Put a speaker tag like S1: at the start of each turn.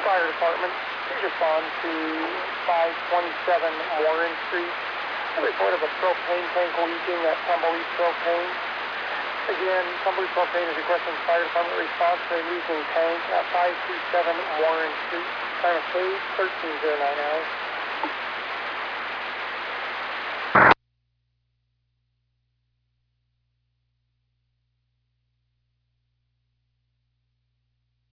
S1: Fire Department, please respond to 527 Warren Street. A report of a propane tank leaking at Tumbleweed Propane. Again, Tumbleweed Propane is requesting Fire Department response to a leaking tank at 527 Warren Street. Time of case 1309 hours.